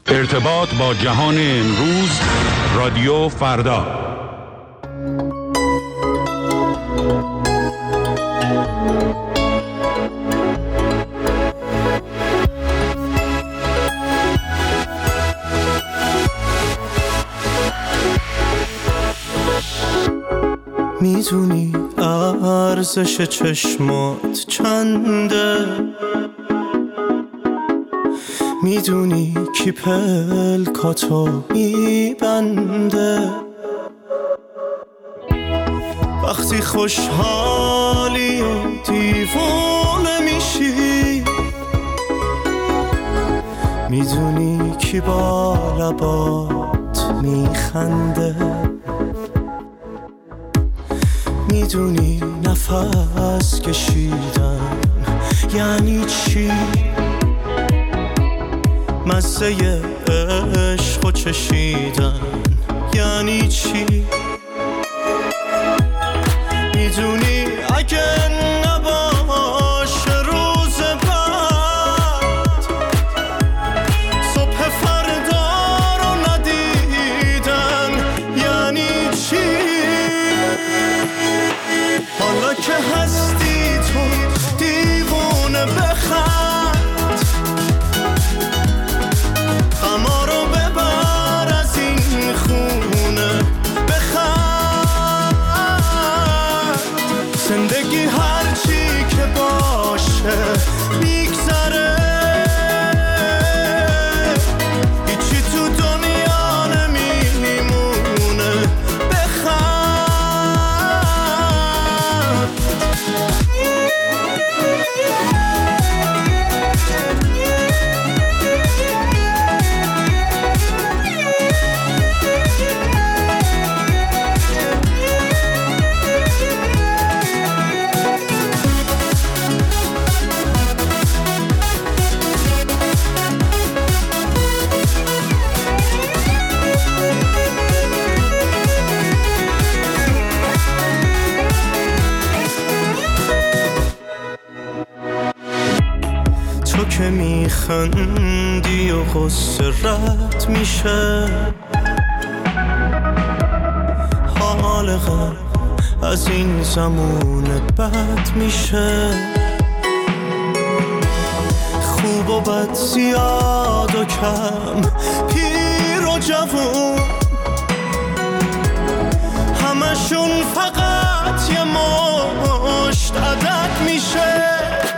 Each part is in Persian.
ارتباط با جهان امروز، رادیو فردا. میدونی ارزش چشمات چنده؟ میدونی کی پلکاتو میبنده؟ وقتی خوشحالی و دیوانه میشی، میدونی کی با لبات میخنده؟ میدونی نفس کشیدن یعنی چی؟ مزه عشق و چشیدن یعنی چی؟ میدونی اگه نباشه روز بعد، صبح فردا رو ندیدن یعنی چی؟ حالا که هستی تو دیوونه بخند، غما رو ببر از این خونه بخند. زندگی هرچی که باشه میگذره، هیچی تو دنیا نمیمونه بخند. تو که میخندی و غصه رد میشه، حال غم از این زمون بد میشه. خوب و بد، زیاد و کم، پیر و جوون، همشون فقط یه مشت عدد میشه.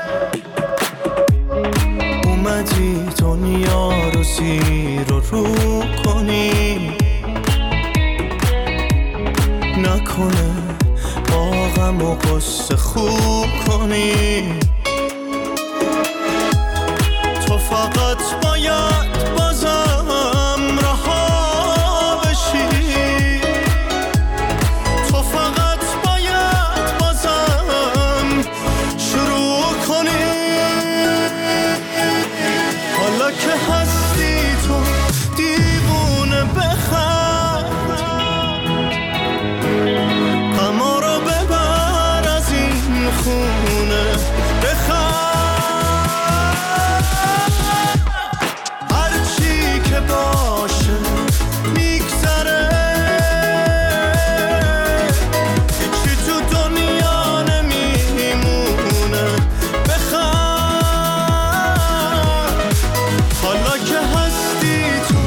اومدی دنیا رو زیر و رو کنی، نکنه با غم و غصه خوب کنی. تو فقط باید بازم رها بشی، تو فقط باید بازم شروع کنی. حالا که هستی تو دیوونه بخند، غما رو ببر از این خونه بخند. هرچی که باشه میگذره، هیچی تو دنیا نمیمونه بخند. حالا که هستی تو.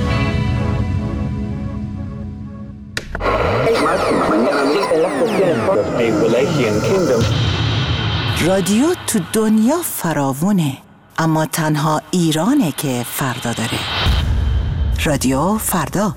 رادیو تو دنیا فراوونه، اما تنها ایرانه که فردا داره. رادیو فردا.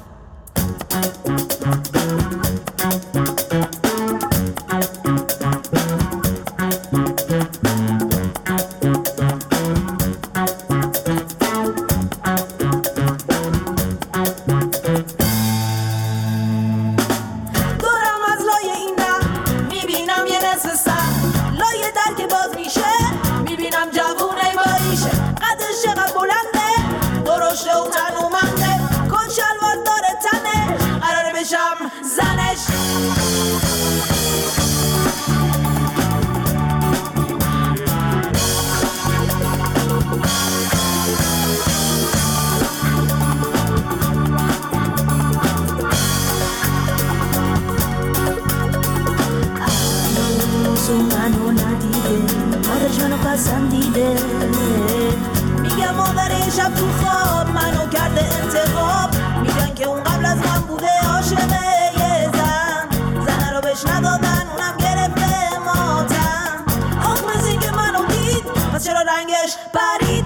درشته و تنومنده، کن شلوار داره شب تو خواب منو کرده انتخاب، میگن که اون قبل از من بوده عاشقه یه زنه رو بهش ندادن اونم گرفته ماتم. آخ مثل که منو دید پس چرا رنگش پرید.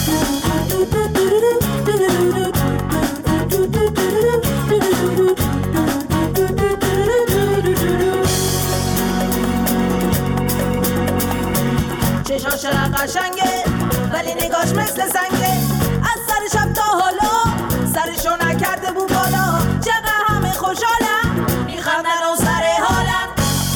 چشاش قشنگه ولی نگاش مثل سنگه، از سر شب تا حالا سرشو نکرده بود بالا. چقدر همه خوشحالم میخندن و سر حالم.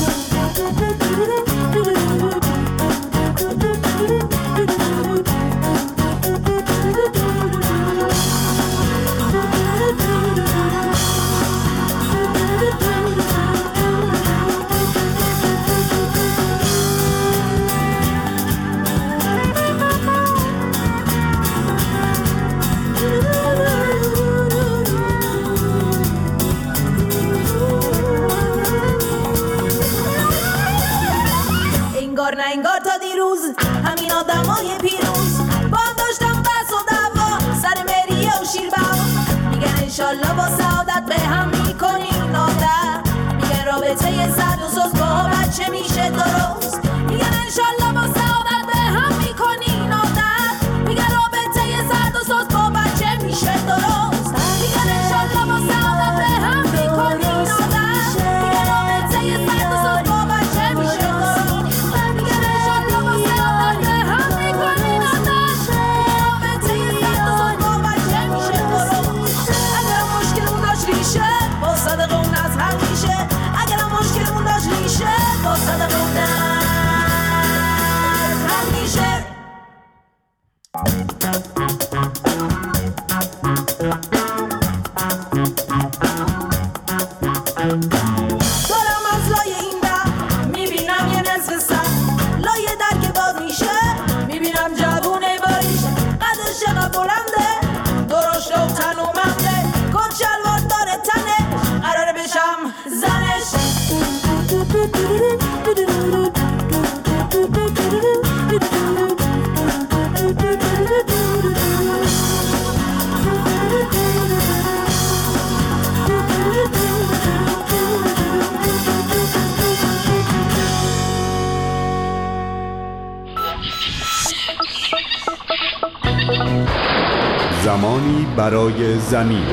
انگار تا دیروز همین آدمای پیروز با هم داشتم بس و دعوا سر مریه و شیربوا. میگن انشالله با سعادت به هم میکنین عادت، میگن رابطه سرد و سوز با بچه میشه درست. میگن انشالله با سعادت به هم میکنین عادت، میگن رابطه سرد و سوز با بچه میشه درست. میگن انشالله با سعادت به هم میکنین عادت، میگن رابطه سرد و سوز با بچه میشه درست. دارم از لای این در میبینم یه نصف سر، لای در که باز میشه میبینم جوونه باریشه، قدش چقدر بلنده درشته و تنومنده، کت شلوار داره تنه قراره بشم زنش. زمانی برای زمین.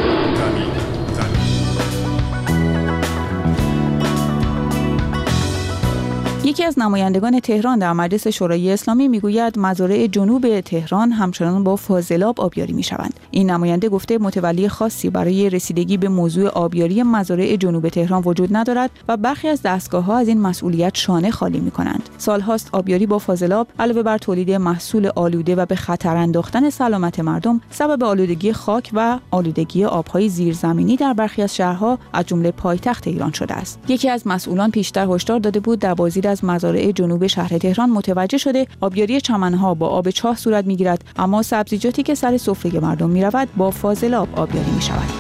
یکی از نمایندگان تهران در مجلس شورای اسلامی میگوید مزارع جنوب تهران همچنان با فاضلاب آبیاری میشوند. این نماینده گفته متولی خاصی برای رسیدگی به موضوع آبیاری مزارع جنوب تهران وجود ندارد و برخی از دستگاه‌ها از این مسئولیت شانه خالی می‌کنند. سال‌هاست آبیاری با فاضلاب علاوه بر تولید محصول آلوده و به خطر انداختن سلامت مردم، سبب آلودگی خاک و آلودگی آب‌های زیرزمینی در برخی از شهرها از جمله پایتخت ایران شده است. یکی از مسئولان پیشتر هشدار داده بود در بازدید از مزارع جنوب شهر تهران متوجه شده آبیاری چمن‌ها با آب چاه صورت می‌گیرد، اما سبزیجاتی که سر سفره مردم می‌رود با فاضلاب آبیاری می‌شود.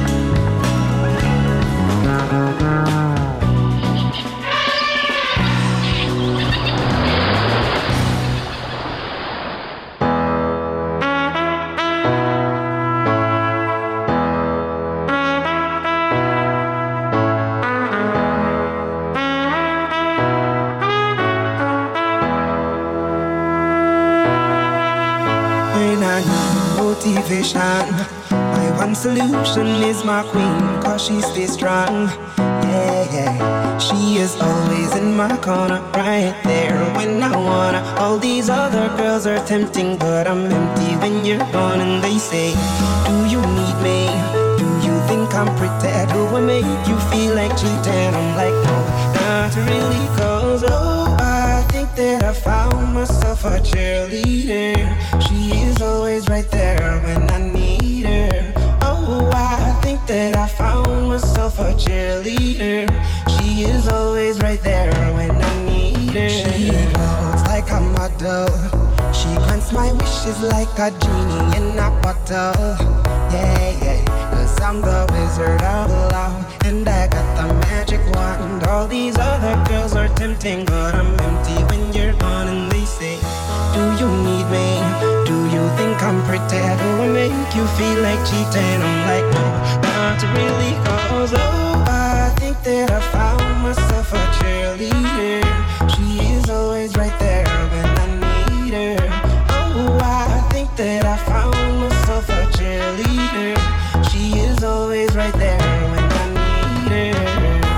Motivation. My one solution is my queen, cause she stays strong. Yeah, yeah. She is always in my corner, right there when I wanna. All these other girls are tempting, but I'm empty when you're gone. And they say, do you need me? Do you think I'm pretty? Do I make you feel like cheating? I'm like, no, not really, cause oh, I think that I found myself a cheerleader. She is always right there when I need her. Oh, I think that I found myself a cheerleader. She is always right there when I need her. She looks like a model. She grants my wishes like a genie in a bottle. Yeah, yeah. Cause I'm the wizard of love, and I got the magic wand. All these other girls are tempting, but I'm empty when you're gone. And they say, do you need me? Do you think I'm pretty? tic-tac will make you feel like cheating. I'm like, no, not really, cause oh, I think that I found myself a cheerleader. She is always right there when I need her. Oh, I think that I found myself a cheerleader. She is always right there when I need her.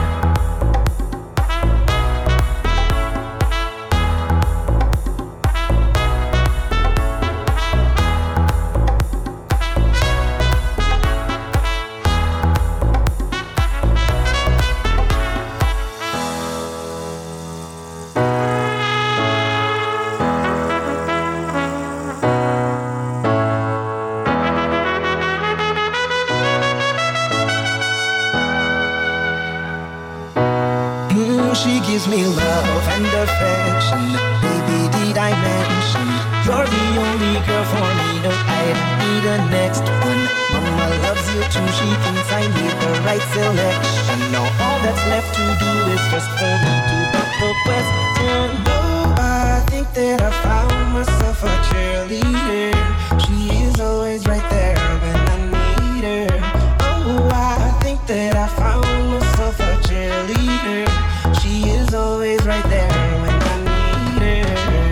She gives me love and affection. Baby, did I mention you're the only girl for me? No, I need the next one. Mama loves you too. She thinks I need the right selection. Now all that's left to do is just for me to pop the question. Oh, I think that I found myself a cheerleader. She is always right there when I need her. Oh, I think that I found myself a cheerleader. She is always right there when I need her.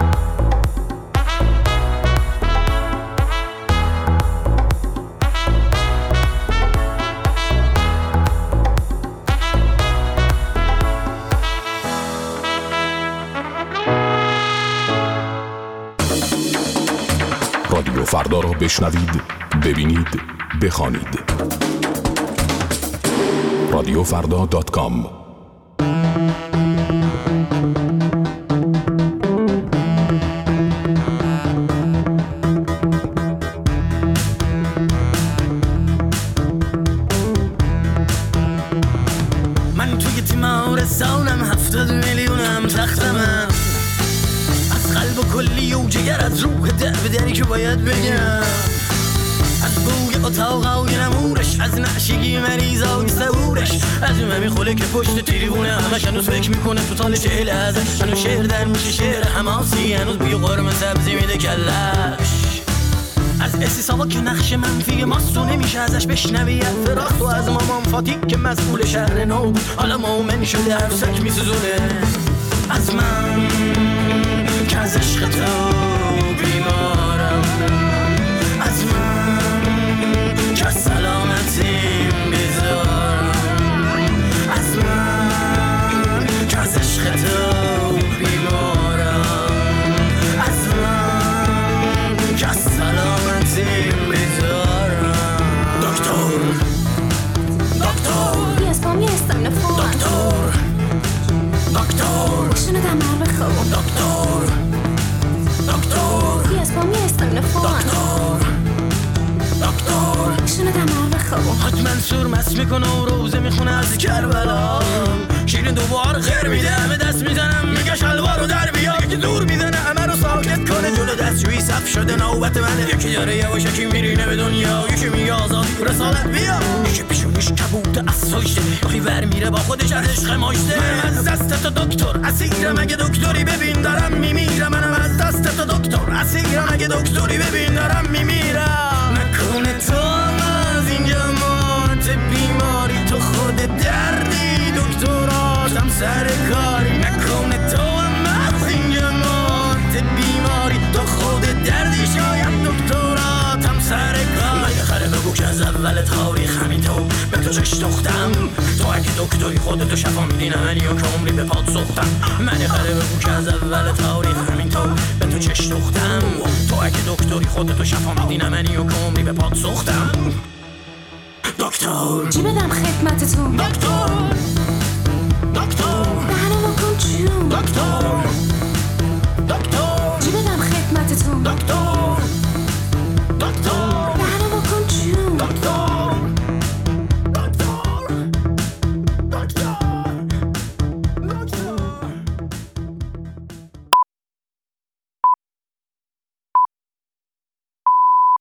رادیو فردا را بشنوید، ببینید، بخوانید. رادیوفردا.com. من توی تیم آرزانم 70 میلیونم تختمم از قلب و کلی و جگر از روح در به دری که باید بگم از بوی اتاقای نمورش از نعشگی مریضای سبورش از اون میخوله که پشت تریبونه همش هنوز فکر میکنه تو تال 40 ازش هنوز شعر در میشه شعر حماسی هنوز بوی قرمه سبزی میده کلش از استیساوا که نقش منفی ماست و نمیشه ازش بشنوی اعتراض تو از مامان فاتی که مسئول شهر نو بود حالا مومن شده عروسک میسوزونه از من که از عشق تو بیمارم از من که از سلامتیم بیزارم از من که از عشق تو بیمارم از من که از سلامتیم بیزارم دکتر Y es para mí esta una forma. دکتر شنو دمر بخواب. دکتر Y es para mí esta una forma. دکتر شنو دمر بخواب. حتما سرمست میکنه و روزه میخونه از کربلا شیرین دوبار خیر میده همه دست میزنم میگه شلوار رو در بیا یکی دور میزنه همه رو ساکت کنه جلو دستشویی صف شده نوبت منه یکی داره یواشکی میرینه به دنیا یکی میگه آزادی رسالت بیا یکی پیشونش کبوت اسایشته یکی ور میره با خودش از عشق ماشته منم از دست تو دکتر اسیرم اگه دکتری ببین دارم میمیرم منم از دست تو دکتر اسیرم اگه دکتری ببین دارم میمیرم نکنه تو از اینجا مات بیماری تو خود دردی دکتراتم سر کاری نکنه تو از اینجا مات بیماری تو خود دردی شاید دکتراتم سر کاری من خره بگو که از اول تاریخ همین تو به تو چش دختم تو اگه دکتری خودتو شفا میدی نه منی و که عمری به پاد سختم من خره بگو که از اول تاریخ همین تو به تو چش دختم تو اگه دکتری خودتو شفا میدی نه منی و که عمری به پاد سختم دکتر چی بدم خدمتتون؟ دکتر دهنمو کن جون. دکتر